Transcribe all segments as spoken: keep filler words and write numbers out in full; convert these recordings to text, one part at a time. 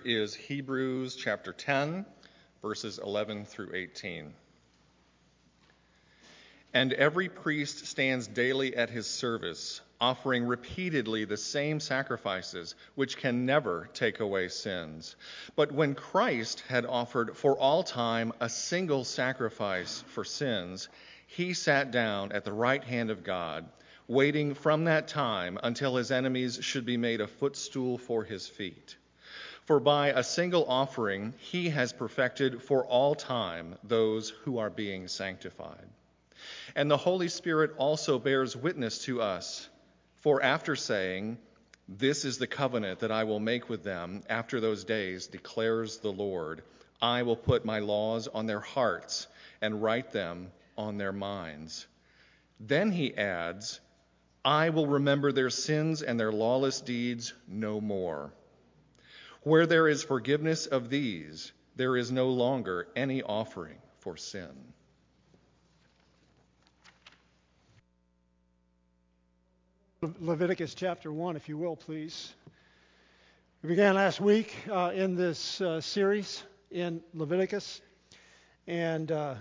is Hebrews chapter ten, verses eleven through eighteen. And every priest stands daily at his service, offering repeatedly the same sacrifices, which can never take away sins. But when Christ had offered for all time a single sacrifice for sins, he sat down at the right hand of God, waiting from that time until his enemies should be made a footstool for his feet. For by a single offering he has perfected for all time those who are being sanctified. And the Holy Spirit also bears witness to us, for after saying, "This is the covenant that I will make with them after those days, declares the Lord. I will put my laws on their hearts and write them on their minds." Then he adds, "I will remember their sins and their lawless deeds no more. Where there is forgiveness of these, there is no longer any offering for sin." Leviticus chapter one, if you will, please. We began last week uh, in this uh, series in Leviticus, and uh,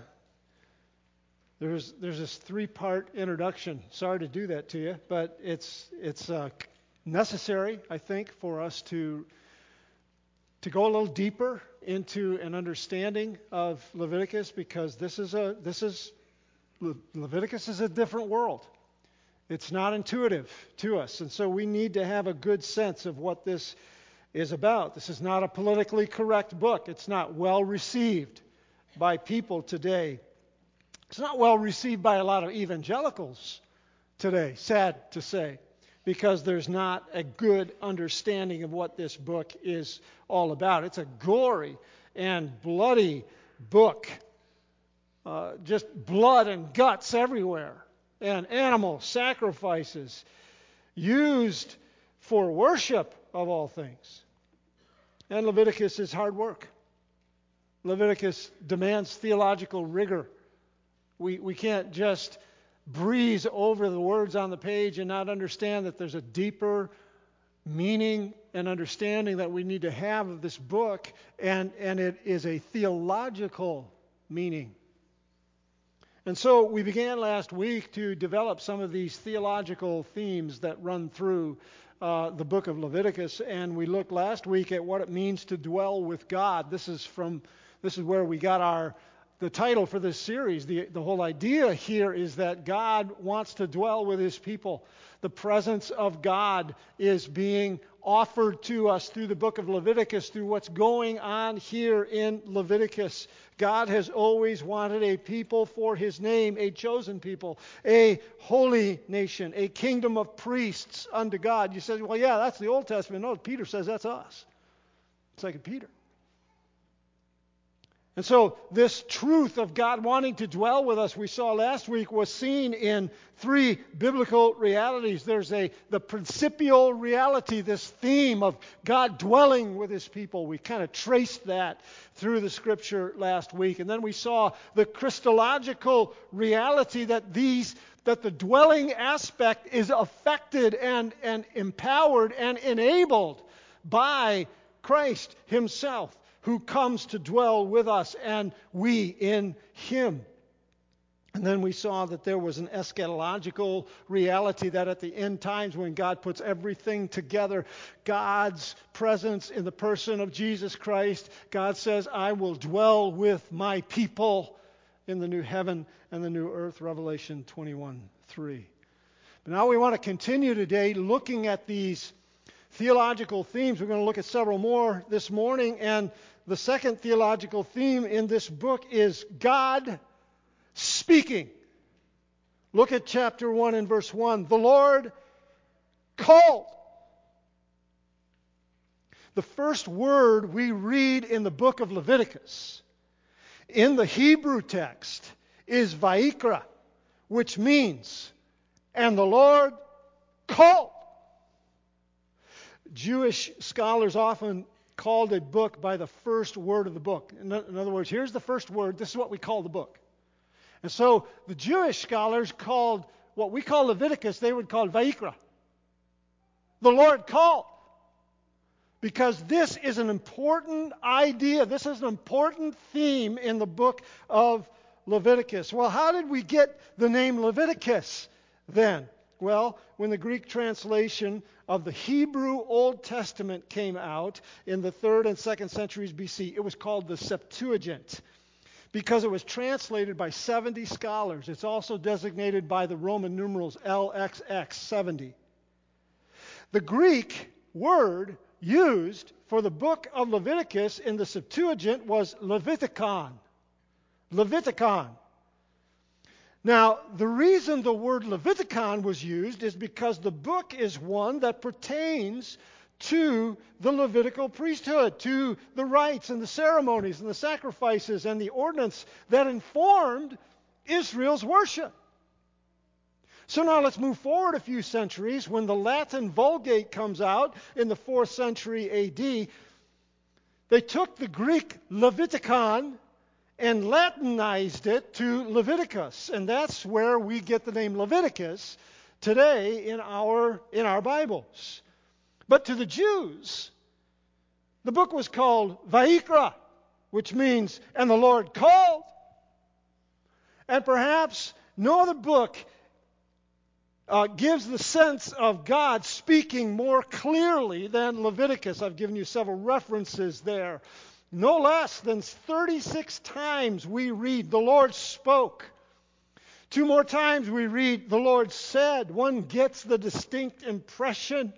there's there's this three-part introduction. Sorry to do that to you, but it's it's uh, necessary, I think, for us to to go a little deeper into an understanding of Leviticus, because this is a this is Le- Leviticus is a different world. It's not intuitive to us, and so we need to have a good sense of what this is about. This is not a politically correct book. It's not well received by people today. It's not well received by a lot of evangelicals today, sad to say, because there's not a good understanding of what this book is all about. It's a gory and bloody book, uh, just blood and guts everywhere. And animal sacrifices used for worship of all things. And Leviticus is hard work. Leviticus demands theological rigor. We we can't just breeze over the words on the page and not understand that there's a deeper meaning and understanding that we need to have of this book, and, and it is a theological meaning. And so we began last week to develop some of these theological themes that run through uh, the book of Leviticus, and we looked last week at what it means to dwell with God. This is from this is where we got our the title for this series. The the whole idea here is that God wants to dwell with His people. The presence of God is being offered to us through the book of Leviticus, through what's going on here in Leviticus. God has always wanted a people for His name, a chosen people, a holy nation, a kingdom of priests unto God. You say, well, yeah, that's the Old Testament. No, Peter says that's us. Second Peter. And so this truth of God wanting to dwell with us, we saw last week, was seen in three biblical realities. There's a the principial reality, this theme of God dwelling with His people. We kind of traced that through the Scripture last week. And then we saw the Christological reality that these that the dwelling aspect is affected and, and empowered and enabled by Christ Himself, who comes to dwell with us, and we in Him. And then we saw that there was an eschatological reality, that at the end times, when God puts everything together, God's presence in the person of Jesus Christ, God says, I will dwell with my people in the new heaven and the new earth, Revelation twenty-one three. But now we want to continue today looking at these theological themes. We're going to look at several more this morning, and the second theological theme in this book is God speaking. Look at chapter one and verse one. The Lord called. The first word we read in the book of Leviticus in the Hebrew text is Vayikra, which means, and the Lord called. Jewish scholars often called a book by the first word of the book. In other words, here's the first word. This is what we call the book. And so the Jewish scholars called what we call Leviticus, they would call Vayikra. The Lord called. because this is an important idea. This is an important theme in the book of Leviticus. Well, how did we get the name Leviticus then? Well, when the Greek translation of the Hebrew Old Testament came out in the third and second centuries B C, it was called the Septuagint because it was translated by seventy scholars. It's also designated by the Roman numerals L X X, seventy. The Greek word used for the book of Leviticus in the Septuagint was Leviticon. Leviticon. Now, the reason the word Leviticon was used is because the book is one that pertains to the Levitical priesthood, to the rites and the ceremonies and the sacrifices and the ordinance that informed Israel's worship. So now let's move forward a few centuries. When the Latin Vulgate comes out in the fourth century A D, they took the Greek Leviticon and Latinized it to Leviticus. And that's where we get the name Leviticus today in our, in our Bibles. But to the Jews, the book was called Vayikra, which means, and the Lord called. And perhaps no other book uh, gives the sense of God speaking more clearly than Leviticus. I've given you several references there. No less than thirty-six times we read, the Lord spoke. Two more times we read, the Lord said. One gets the distinct impression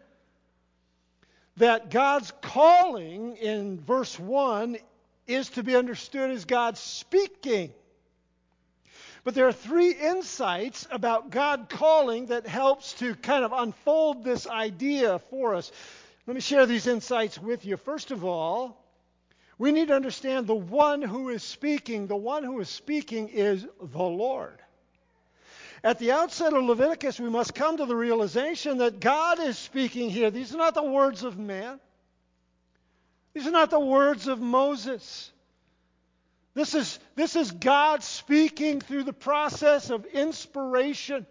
that God's calling in verse one is to be understood as God speaking. But there are three insights about God calling that helps to kind of unfold this idea for us. Let me share these insights with you. First of all, we need to understand the one who is speaking. The one who is speaking is the Lord. At the outset of Leviticus, we must come to the realization that God is speaking here. These are not the words of man. These are not the words of Moses. This is, this is God speaking through the process of inspiration.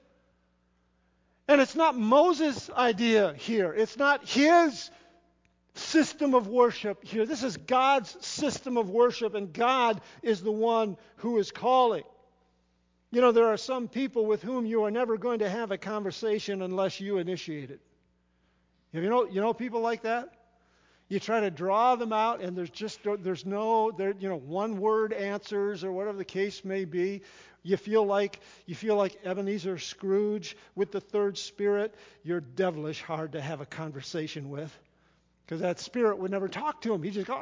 And it's not Moses' idea here. It's not his system of worship here. This is God's system of worship, and God is the one who is calling. You know, there are some people with whom you are never going to have a conversation unless you initiate it. You know, you know people like that? You try to draw them out, and there's just there's no there you know one word answers or whatever the case may be. You feel like you feel like Ebenezer Scrooge with the third spirit. You're devilish hard to have a conversation with. Because that spirit would never talk to him. He'd just go,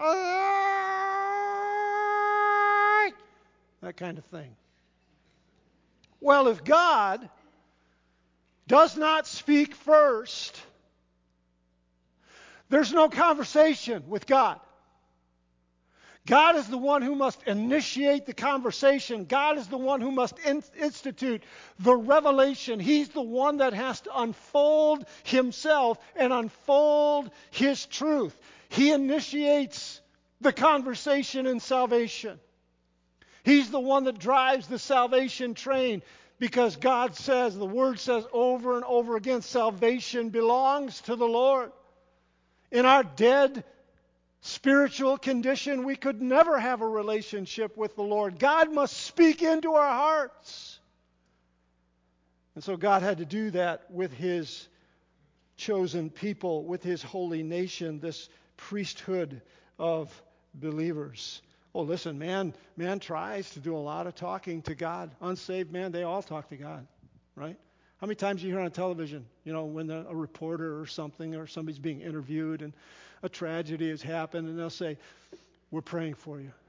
"Aye!" That kind of thing. Well, if God does not speak first, there's no conversation with God. God is the one who must initiate the conversation. God is the one who must in- institute the revelation. He's the one that has to unfold himself and unfold his truth. He initiates the conversation in salvation. He's the one that drives the salvation train because God says, the Word says over and over again, salvation belongs to the Lord. In our dead spiritual condition, we could never have a relationship with the Lord. God must speak into our hearts. And so God had to do that with his chosen people, with his holy nation, this priesthood of believers. Oh, listen, man, man tries to do a lot of talking to God. Unsaved man, they all talk to God, right? How many times you hear on television, you know, when a reporter or something or somebody's being interviewed and a tragedy has happened, and they'll say, "We're praying for you."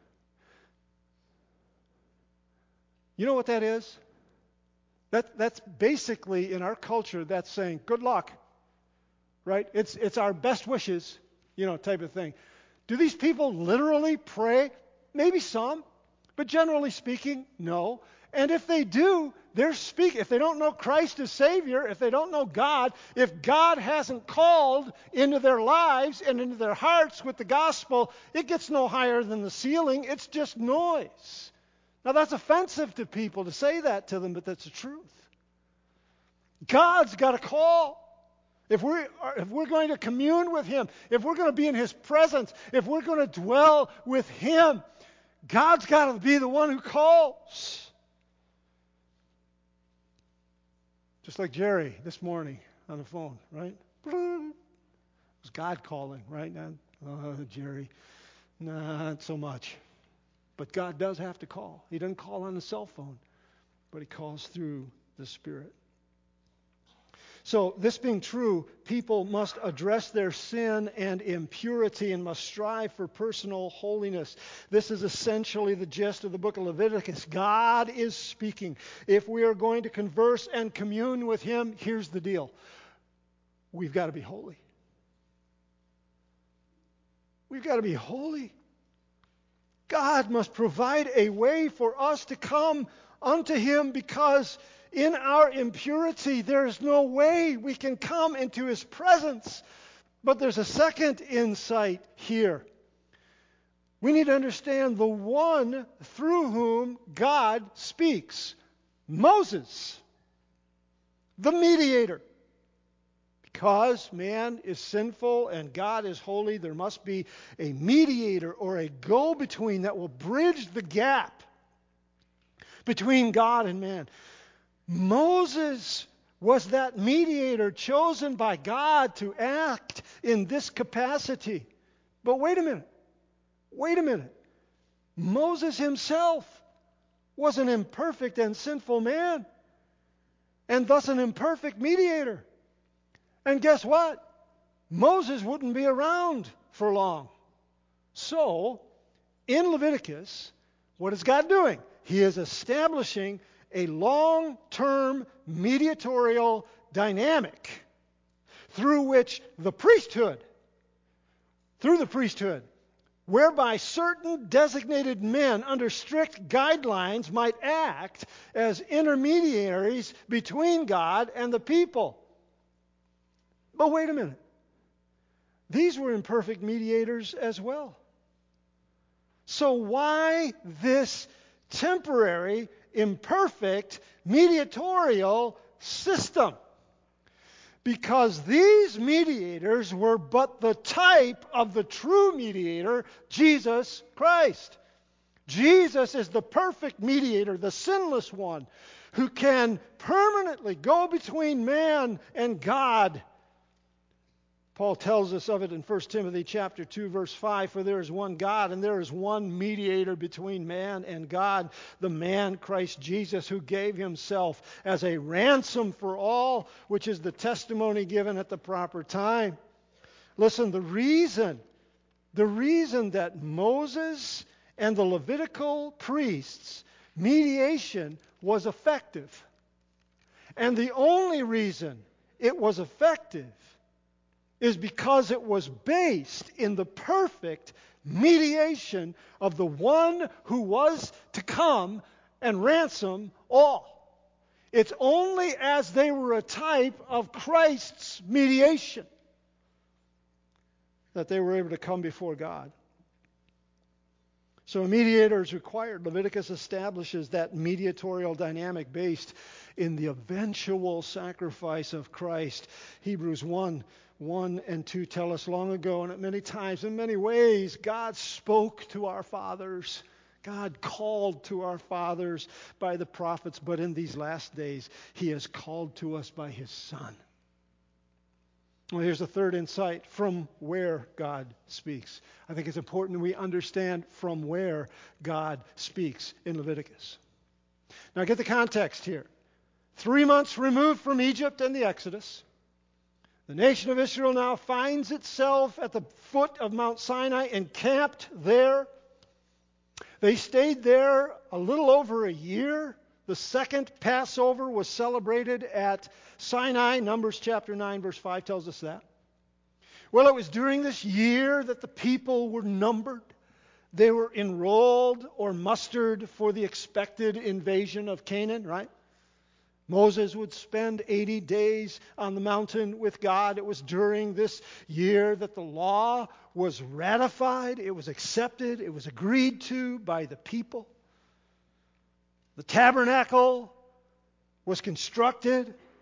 You know what that is? That that's basically in our culture, that's saying, "Good luck," right? It's it's our best wishes, you know, type of thing. Do these people literally pray? Maybe some, but generally speaking, no. And if they do, they're speaking. If they don't know Christ as Savior, if they don't know God, if God hasn't called into their lives and into their hearts with the gospel, it gets no higher than the ceiling. It's just noise. Now, that's offensive to people to say that to them, but that's the truth. God's got a call. If we're, if we're going to commune with Him, if we're going to be in His presence, if we're going to dwell with Him, God's got to be the one who calls. Just like Jerry this morning on the phone, right? It was God calling, right? Not, oh, Jerry, not so much. But God does have to call. He doesn't call on the cell phone, but He calls through the Spirit. So, this being true, people must address their sin and impurity and must strive for personal holiness. This is essentially the gist of the book of Leviticus. God is speaking. If we are going to converse and commune with Him, here's the deal. We've got to be holy. We've got to be holy. God must provide a way for us to come unto Him, because in our impurity, there's no way we can come into His presence. But there's a second insight here. We need to understand the one through whom God speaks. Moses, the mediator. Because man is sinful and God is holy, there must be a mediator or a go-between that will bridge the gap between God and man. Moses was that mediator chosen by God to act in this capacity. But wait a minute. Wait a minute. Moses himself was an imperfect and sinful man, and thus an imperfect mediator. And guess what? Moses wouldn't be around for long. So, in Leviticus, what is God doing? He is establishing a long-term mediatorial dynamic through which the priesthood, through the priesthood, whereby certain designated men under strict guidelines might act as intermediaries between God and the people. But wait a minute. These were imperfect mediators as well. So why this temporary, imperfect, mediatorial system? Because these mediators were but the type of the true mediator, Jesus Christ. Jesus is the perfect mediator, the sinless one, who can permanently go between man and God. Paul tells us of it in First Timothy chapter two, verse five, for there is one God and there is one mediator between man and God, the man Christ Jesus, who gave himself as a ransom for all, which is the testimony given at the proper time. Listen, the reason, the reason that Moses and the Levitical priests' mediation was effective, and the only reason it was effective, is because it was based in the perfect mediation of the one who was to come and ransom all. It's only as they were a type of Christ's mediation that they were able to come before God. So a mediator is required. Leviticus establishes that mediatorial dynamic based in the eventual sacrifice of Christ. Hebrews one, one and two tell us long ago, and at many times, in many ways, God spoke to our fathers. God called to our fathers by the prophets, but in these last days, He has called to us by His Son. Well, here's the third insight from where God speaks. I think it's important that we understand from where God speaks in Leviticus. Now get the context here. Three months removed from Egypt and the Exodus, the nation of Israel now finds itself at the foot of Mount Sinai, encamped there. They stayed there a little over a year. The second Passover was celebrated at Sinai. Numbers chapter nine, verse five tells us that. Well, it was during this year that the people were numbered. They were enrolled or mustered for the expected invasion of Canaan, right? Moses would spend eighty days on the mountain with God. It was during this year that the law was ratified. It was accepted. It was agreed to by the people. The tabernacle was constructed.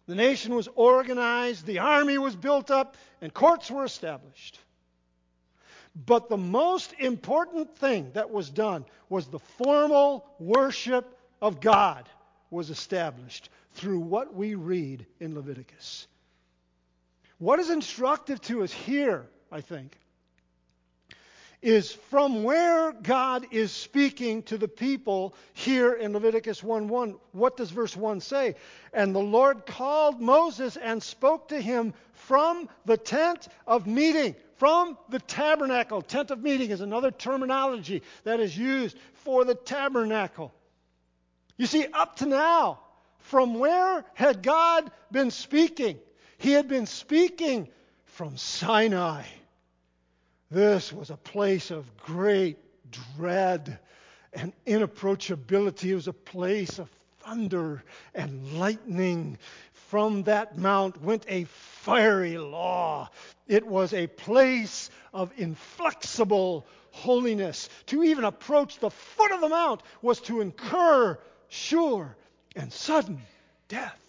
The nation was organized, the army was built up, and courts were established. But the most important thing that was done was the formal worship of God was established through what we read in Leviticus. What is instructive to us here, I think, is from where God is speaking to the people here in Leviticus one one. What does verse one say? And the Lord called Moses and spoke to him from the tent of meeting, from the tabernacle. Tent of meeting is another terminology that is used for the tabernacle. You see, up to now, from where had God been speaking? He had been speaking from Sinai. This was a place of great dread and inapproachability. It was a place of thunder and lightning. From that mount went a fiery law. It was a place of inflexible holiness. To even approach the foot of the mount was to incur sure and sudden death.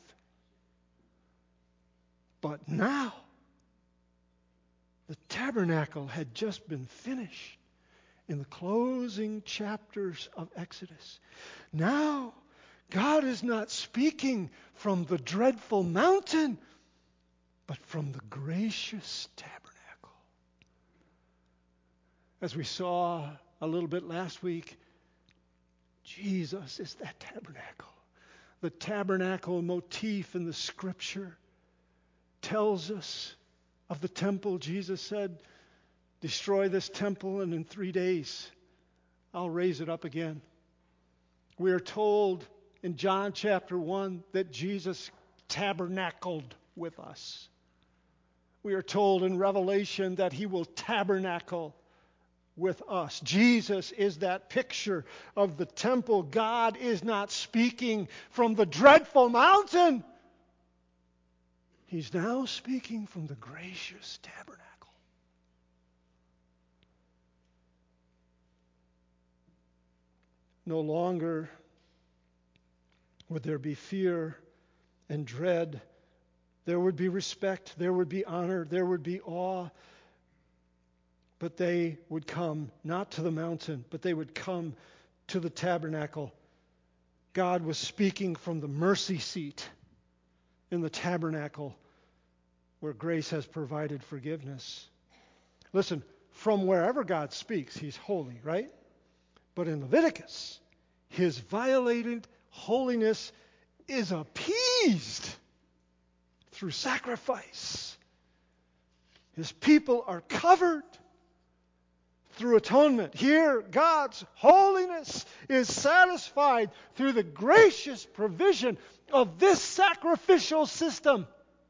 But now, the tabernacle had just been finished in the closing chapters of Exodus. Now, God is not speaking from the dreadful mountain, but from the gracious tabernacle. As we saw a little bit last week, Jesus is that tabernacle. The tabernacle motif in the Scripture tells us of the temple. Jesus said, destroy this temple and in three days I'll raise it up again. We are told in John chapter one that Jesus tabernacled with us. We are told in Revelation that he will tabernacle with us. Jesus is that picture of the temple. God is not speaking from the dreadful mountain. He's now speaking from the gracious tabernacle. No longer would there be fear and dread. There would be respect. There would be honor. There would be awe. But they would come not to the mountain, but they would come to the tabernacle. God was speaking from the mercy seat in the tabernacle where grace has provided forgiveness. Listen, from wherever God speaks, he's holy, right? But in Leviticus, his violated holiness is appeased through sacrifice. His people are covered through atonement. Here, God's holiness is satisfied through the gracious provision of this sacrificial system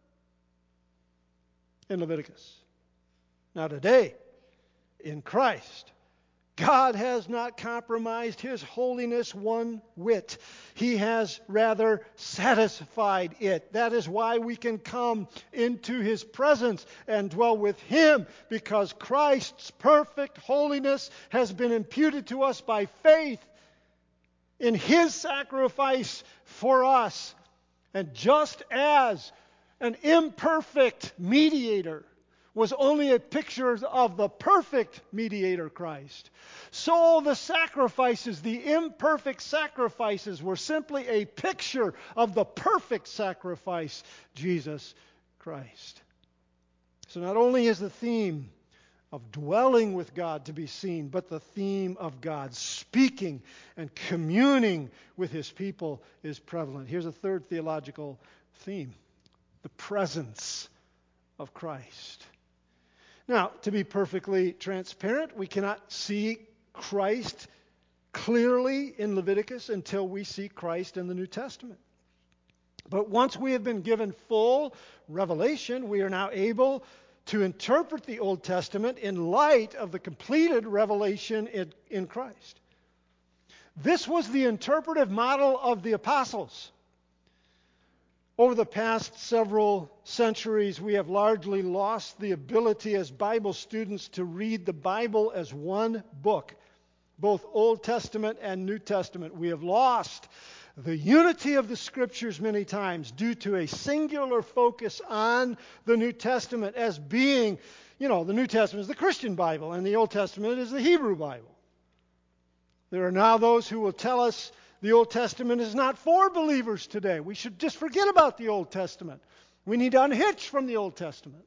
in Leviticus. Now today, in Christ, God has not compromised his holiness one whit. He has rather satisfied it. That is why we can come into his presence and dwell with him, because Christ's perfect holiness has been imputed to us by faith in his sacrifice for us. And just as an imperfect mediator was only a picture of the perfect mediator, Christ, so the sacrifices, the imperfect sacrifices, were simply a picture of the perfect sacrifice, Jesus Christ. So not only is the theme of dwelling with God to be seen, but the theme of God speaking and communing with his people is prevalent. Here's a third theological theme: the presence of Christ. Now, to be perfectly transparent, we cannot see Christ clearly in Leviticus until we see Christ in the New Testament. But once we have been given full revelation, we are now able to interpret the Old Testament in light of the completed revelation in, in Christ. This was the interpretive model of the apostles. Over the past several centuries, we have largely lost the ability as Bible students to read the Bible as one book, both Old Testament and New Testament. We have lost the unity of the Scriptures many times due to a singular focus on the New Testament as being, you know, the New Testament is the Christian Bible and the Old Testament is the Hebrew Bible. There are now those who will tell us the Old Testament is not for believers today. We should just forget about the Old Testament. We need to unhitch from the Old Testament.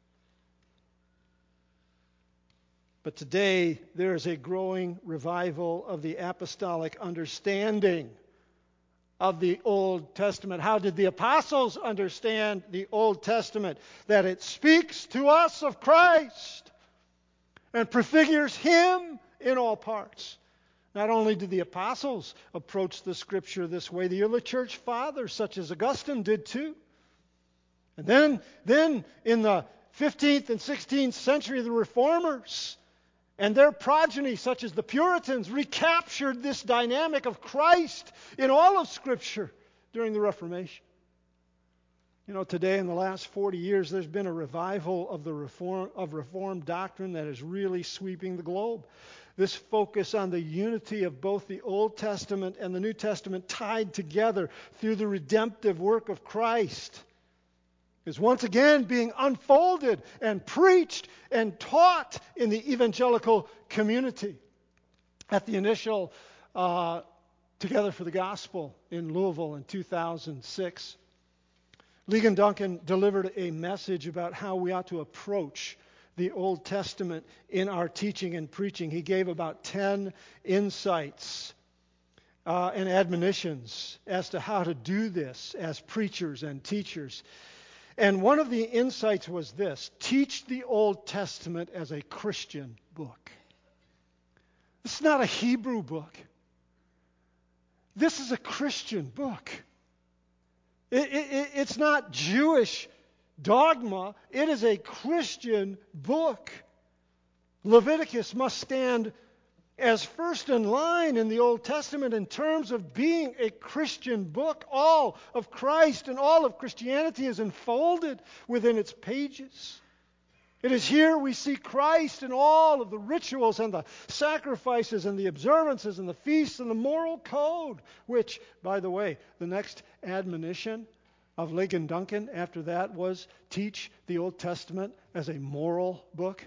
But today, there is a growing revival of the apostolic understanding of the Old Testament. How did the apostles understand the Old Testament? That it speaks to us of Christ and prefigures Him in all parts. Not only did the apostles approach the Scripture this way, the early church fathers, such as Augustine, did too. And then, then in the fifteenth and sixteenth century, the Reformers and their progeny, such as the Puritans, recaptured this dynamic of Christ in all of Scripture during the Reformation. You know, today in the last forty years, there's been a revival of the reform of Reformed doctrine that is really sweeping the globe. This focus on the unity of both the Old Testament and the New Testament tied together through the redemptive work of Christ is once again being unfolded and preached and taught in the evangelical community. At the initial uh, Together for the Gospel in Louisville in two thousand six, Ligon Duncan delivered a message about how we ought to approach the Old Testament in our teaching and preaching. He gave about ten insights uh, and admonitions as to how to do this as preachers and teachers. And one of the insights was this: teach the Old Testament as a Christian book. This is not a Hebrew book. This is a Christian book. It, it, it's not Jewish dogma. It is a Christian book. Leviticus must stand as first in line in the Old Testament in terms of being a Christian book. All of Christ and all of Christianity is enfolded within its pages. It is here we see Christ in all of the rituals and the sacrifices and the observances and the feasts and the moral code, which, by the way, the next admonition of Ligon Duncan after that was teach the Old Testament as a moral book.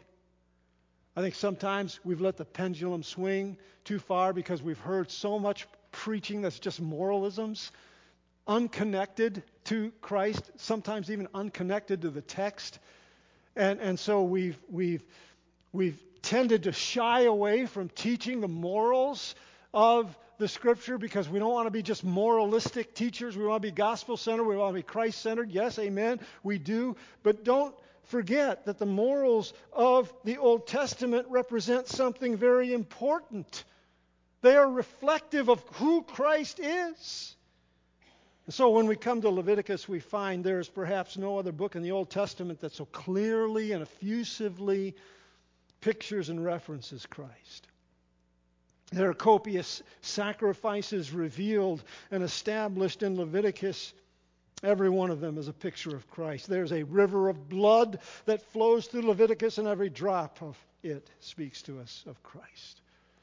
I think sometimes we've let the pendulum swing too far because we've heard so much preaching that's just moralisms, unconnected to Christ, sometimes even unconnected to the text. And and so we've we've we've tended to shy away from teaching the morals of the Scripture because we don't want to be just moralistic teachers. We want to be gospel-centered. We want to be Christ-centered. Yes, amen, we do. But don't forget that the morals of the Old Testament represent something very important. They are reflective of who Christ is. And so when we come to Leviticus, we find there is perhaps no other book in the Old Testament that so clearly and effusively pictures and references Christ. There are copious sacrifices revealed and established in Leviticus. Every one of them is a picture of Christ. There's a river of blood that flows through Leviticus, and every drop of it speaks to us of Christ.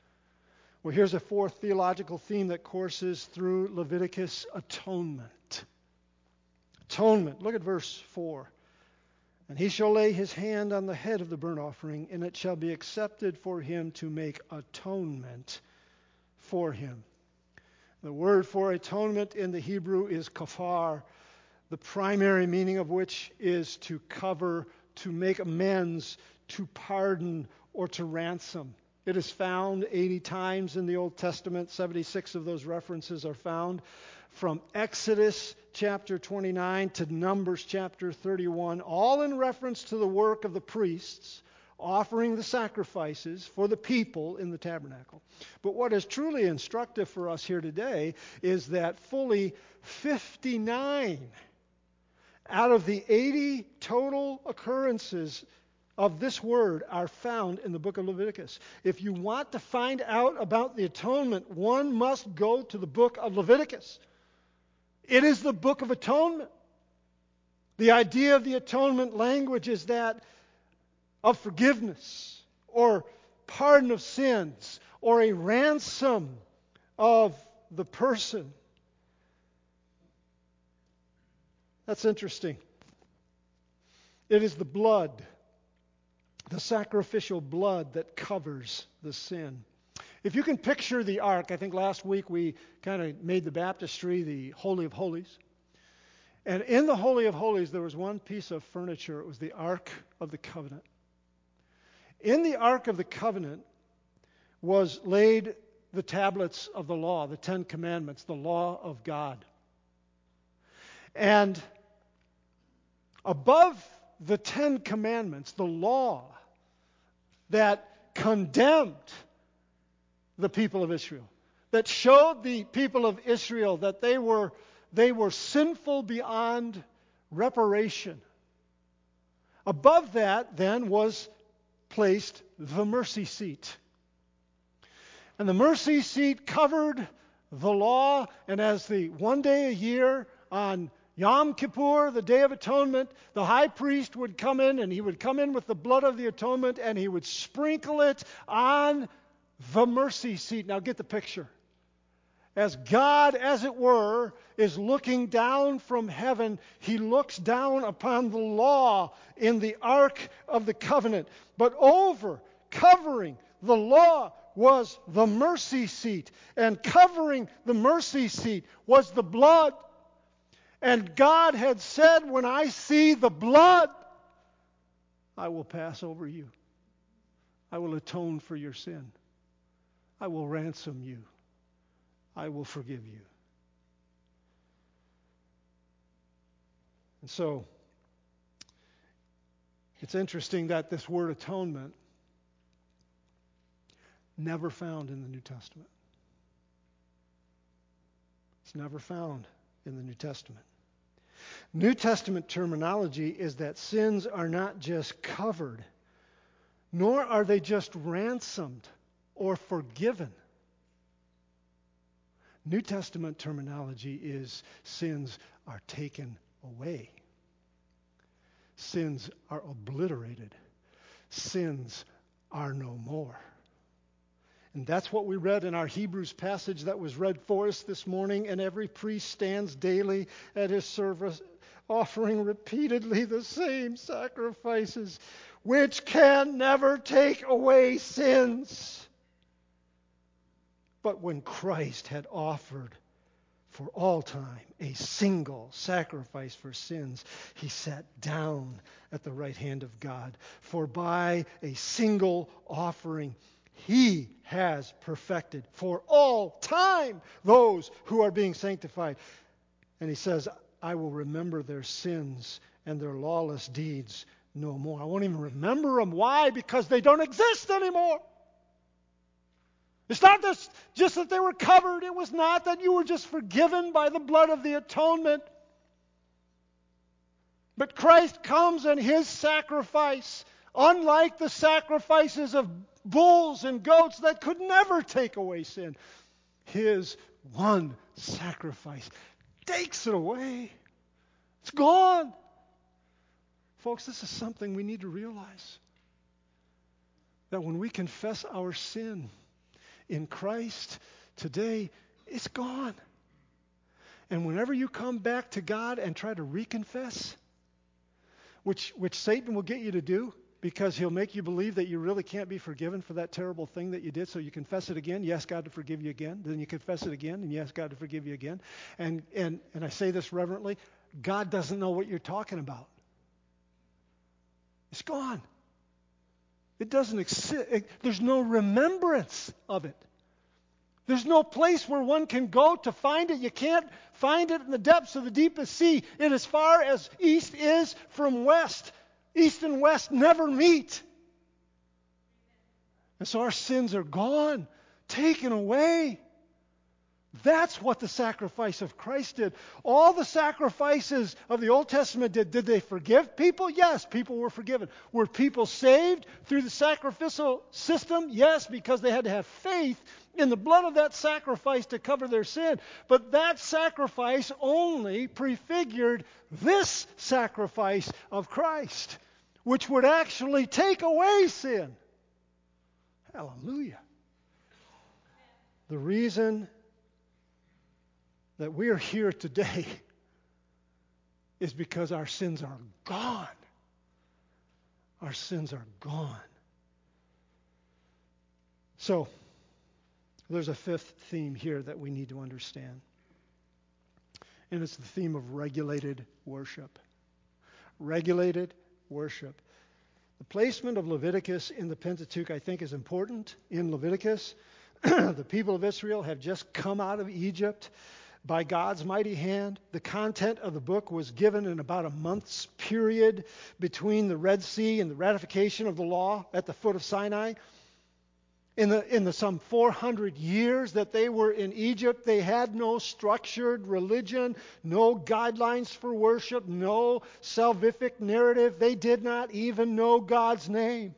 Well, here's a fourth theological theme that courses through Leviticus: atonement. Atonement. Look at verse four. And he shall lay his hand on the head of the burnt offering, and it shall be accepted for him to make atonement for him. The word for atonement in the Hebrew is kafar, the primary meaning of which is to cover, to make amends, to pardon, or to ransom. It is found eighty times in the Old Testament. seventy-six of those references are found from Exodus chapter twenty-nine to Numbers chapter thirty-one, all in reference to the work of the priests offering the sacrifices for the people in the tabernacle. But what is truly instructive for us here today is that fully fifty-nine out of the eighty total occurrences of this word are found in the book of Leviticus. If you want to find out about the atonement, one must go to the book of Leviticus. It is the book of atonement. The idea of the atonement language is that of forgiveness or pardon of sins or a ransom of the person. That's interesting. It is the blood, the sacrificial blood that covers the sin. If you can picture the ark, I think last week we kind of made the baptistry the Holy of Holies. And in the Holy of Holies, there was one piece of furniture. It was the Ark of the Covenant. In the Ark of the Covenant was laid the tablets of the law, the Ten Commandments, the law of God. And above the Ten Commandments, the law that condemned the people of Israel, that showed the people of Israel that they were, they were sinful beyond reparation. Above that, then, was placed the mercy seat. And the mercy seat covered the law, and as the one day a year on Yom Kippur, the Day of Atonement, the high priest would come in, and he would come in with the blood of the atonement, and he would sprinkle it on the mercy seat. Now get the picture. As God, as it were, is looking down from heaven, he looks down upon the law in the Ark of the Covenant. But over, covering the law was the mercy seat. And covering the mercy seat was the blood. And God had said, when I see the blood, I will pass over you. I will atone for your sin. I will ransom you. I will forgive you. And so, it's interesting that this word atonement never found in the New Testament. It's never found in the New Testament. New Testament terminology is that sins are not just covered, nor are they just ransomed or forgiven. New Testament terminology is sins are taken away. Sins are obliterated. Sins are no more. And that's what we read in our Hebrews passage that was read for us this morning. And every priest stands daily at his service, offering repeatedly the same sacrifices, which can never take away sins. But when Christ had offered for all time a single sacrifice for sins, he sat down at the right hand of God. For by a single offering, he has perfected for all time those who are being sanctified. And he says, I will remember their sins and their lawless deeds no more. I won't even remember them. Why? Because they don't exist anymore. It's not just, just that they were covered. It was not that you were just forgiven by the blood of the atonement. But Christ comes and his sacrifice, unlike the sacrifices of bulls and goats that could never take away sin, his one sacrifice takes it away. It's gone. Folks, this is something we need to realize. That when we confess our sin in Christ today, it's gone. And whenever you come back to God and try to reconfess, which, which Satan will get you to do, because he'll make you believe that you really can't be forgiven for that terrible thing that you did. So you confess it again, you ask God to forgive you again. Then you confess it again, and you ask God to forgive you again. And and and I say this reverently, God doesn't know what you're talking about. It's gone. It doesn't exist. There's no remembrance of it. There's no place where one can go to find it. You can't find it in the depths of the deepest sea. It as far as east is from west. East and west never meet. And so our sins are gone, taken away. That's what the sacrifice of Christ did. All the sacrifices of the Old Testament did. Did they forgive people? Yes, people were forgiven. Were people saved through the sacrificial system? Yes, because they had to have faith in the blood of that sacrifice to cover their sin. But that sacrifice only prefigured this sacrifice of Christ, which would actually take away sin. Hallelujah. The reason that we are here today is because our sins are gone. Our sins are gone. So, there's a fifth theme here that we need to understand. And it's the theme of regulated worship. Regulated worship. The placement of Leviticus in the Pentateuch, I think, is important. In Leviticus, the people of Israel have just come out of Egypt by God's mighty hand. The content of the book was given in about a month's period between the Red Sea and the ratification of the law at the foot of Sinai. In the, in the some four hundred years that they were in Egypt, they had no structured religion, no guidelines for worship, no salvific narrative. They did not even know God's name.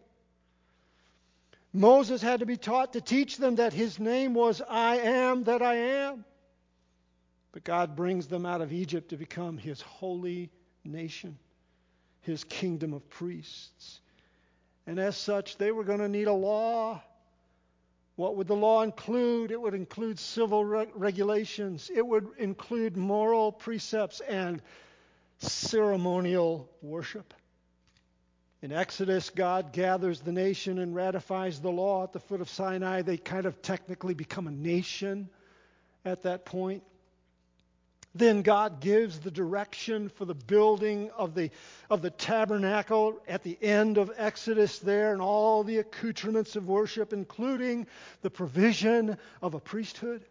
Moses had to be taught to teach them that his name was I am that I am. But God brings them out of Egypt to become his holy nation, his kingdom of priests. And as such, they were going to need a law. What would the law include? It would include civil re- regulations. It would include moral precepts and ceremonial worship. In Exodus, God gathers the nation and ratifies the law at the foot of Sinai. They kind of technically become a nation at that point. Then God gives the direction for the building of the, of the tabernacle at the end of Exodus there, and all the accoutrements of worship, including the provision of a priesthood.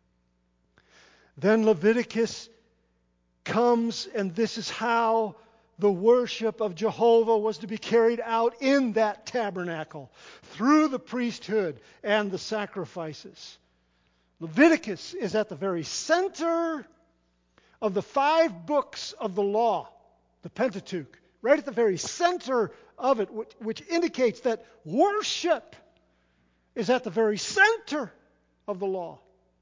Then Leviticus comes, and this is how the worship of Jehovah was to be carried out in that tabernacle, through the priesthood and the sacrifices. Leviticus is at the very center of the five books of the law, the Pentateuch, right at the very center of it, which, which indicates that worship is at the very center of the law.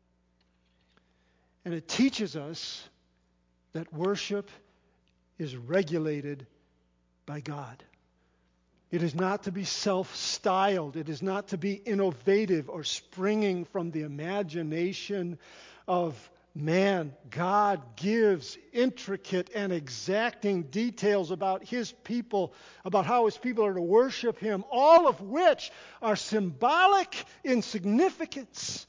And it teaches us that worship is regulated by God. It is not to be self-styled. It is not to be innovative or springing from the imagination of man. God gives intricate and exacting details about His people, about how His people are to worship Him, all of which are symbolic in significance.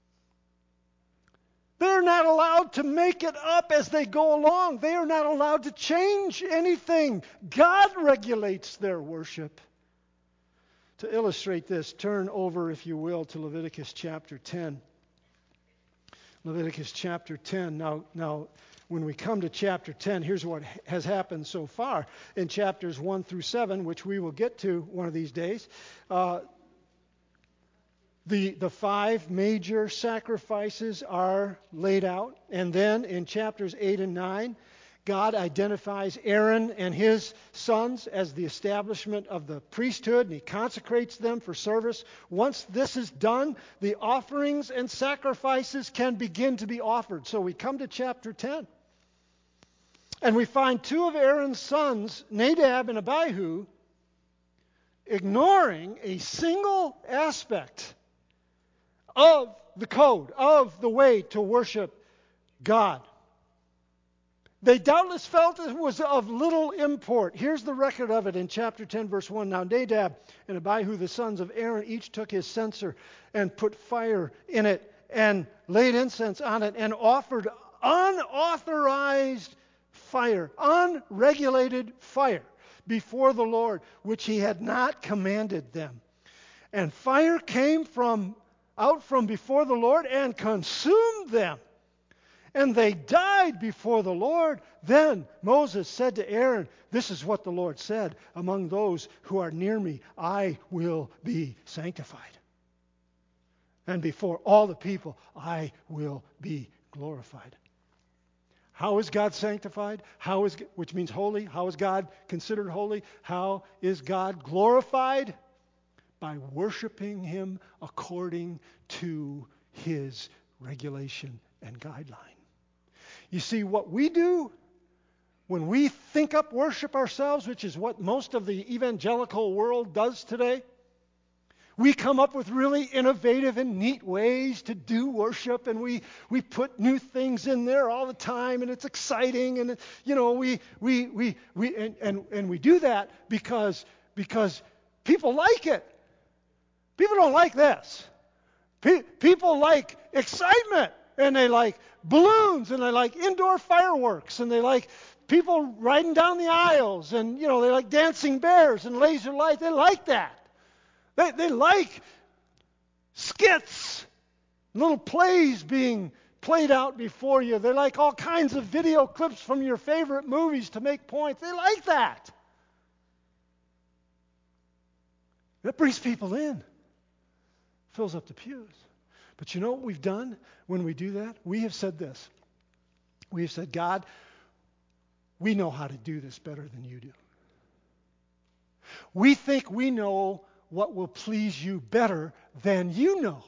They're not allowed to make it up as they go along. They are not allowed to change anything. God regulates their worship. To illustrate this, turn over, if you will, to Leviticus chapter ten. Leviticus chapter ten. Now, now, when we come to chapter ten, here's what has happened so far. In chapters one through seven, which we will get to one of these days, uh, The, the five major sacrifices are laid out. And then in chapters eight and nine, God identifies Aaron and his sons as the establishment of the priesthood, and He consecrates them for service. Once this is done, the offerings and sacrifices can begin to be offered. So we come to chapter ten. And we find two of Aaron's sons, Nadab and Abihu, ignoring a single aspect of the code, of the way to worship God. They doubtless felt it was of little import. Here's the record of it in chapter ten, verse one. Now Nadab and Abihu, the sons of Aaron, each took his censer and put fire in it and laid incense on it and offered unauthorized fire, unregulated fire before the Lord, which He had not commanded them. And fire came from out from before the Lord and consumed them. And they died before the Lord. Then Moses said to Aaron, "This is what the Lord said, among those who are near me, I will be sanctified. And before all the people, I will be glorified." How is God sanctified? How is, which means holy. How is God considered holy? How is God glorified? By worshiping Him according to His regulation and guideline. You see, what we do when we think up worship ourselves, which is what most of the evangelical world does today, We come up with really innovative and neat ways to do worship, and we, we put new things in there all the time, and it's exciting, and you know we we we we and, and, and we do that because because people like it. People don't like this. Pe- people like excitement, and they like balloons, and they like indoor fireworks, and they like people riding down the aisles, and you know they like dancing bears and laser lights. They like that. They, they like skits, little plays being played out before you. They like all kinds of video clips from your favorite movies to make points. They like that. That brings people in, fills up the pews. But you know what we've done when we do that? We have said this. We have said, God, we know how to do this better than you do. We think we know what will please you better than you know.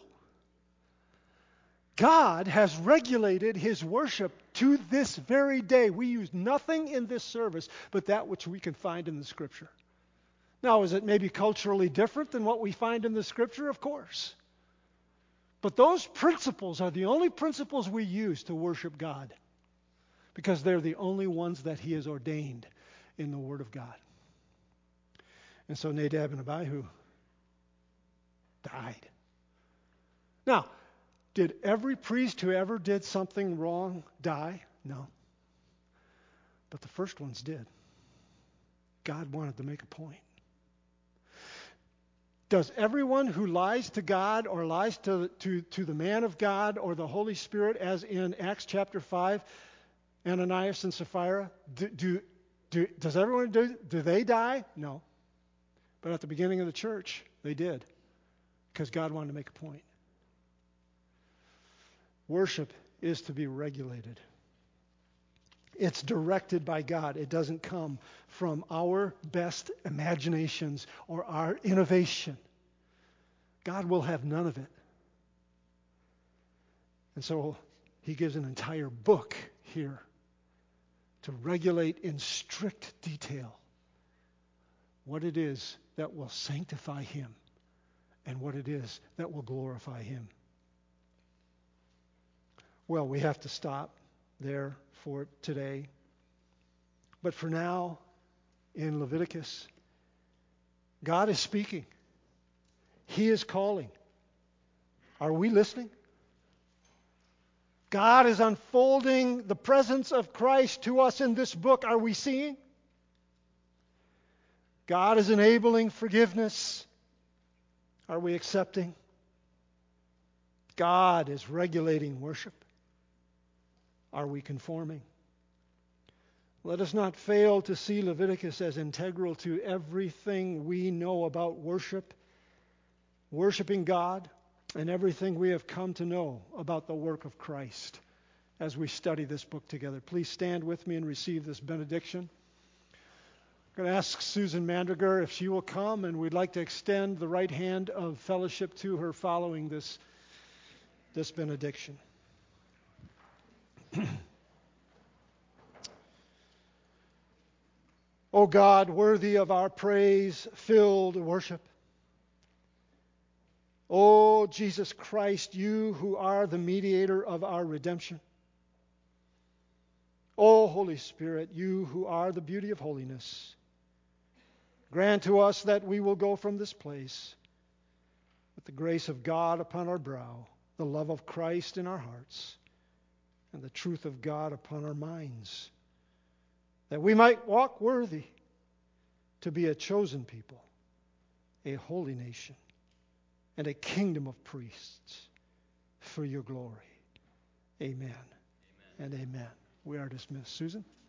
God has regulated his worship to this very day. We use nothing in this service but that which we can find in the Scripture. Now, is it maybe culturally different than what we find in the Scripture? Of course. But those principles are the only principles we use to worship God, because they're the only ones that he has ordained in the Word of God. And so Nadab and Abihu died. Now, did every priest who ever did something wrong die? No. But the first ones did. God wanted to make a point. Does everyone who lies to God or lies to, to, to the man of God or the Holy Spirit, as in Acts chapter five, Ananias and Sapphira, do, do, do, does everyone do, do they die? No. But at the beginning of the church, they did, because God wanted to make a point. Worship is to be regulated. It's directed by God. It doesn't come from our best imaginations or our innovation. God will have none of it. And so he gives an entire book here to regulate in strict detail what it is that will sanctify him and what it is that will glorify him. Well, we have to stop there for today. But for now, in Leviticus, God is speaking. He is calling. Are we listening? God is unfolding the presence of Christ to us in this book. Are we seeing? God is enabling forgiveness. Are we accepting? God is regulating worship. Are we conforming? Let us not fail to see Leviticus as integral to everything we know about worship, worshiping God, and everything we have come to know about the work of Christ as we study this book together. Please stand with me and receive this benediction. I'm going to ask Susan Mandiger if she will come, and we'd like to extend the right hand of fellowship to her following this, this benediction. O God, worthy of our praise-filled worship. O Jesus Christ, you who are the mediator of our redemption. O Holy Spirit, you who are the beauty of holiness. Grant to us that we will go from this place with the grace of God upon our brow, the love of Christ in our hearts, and the truth of God upon our minds, that we might walk worthy to be a chosen people, a holy nation, and a kingdom of priests for your glory. Amen, amen. And amen. We are dismissed. Susan?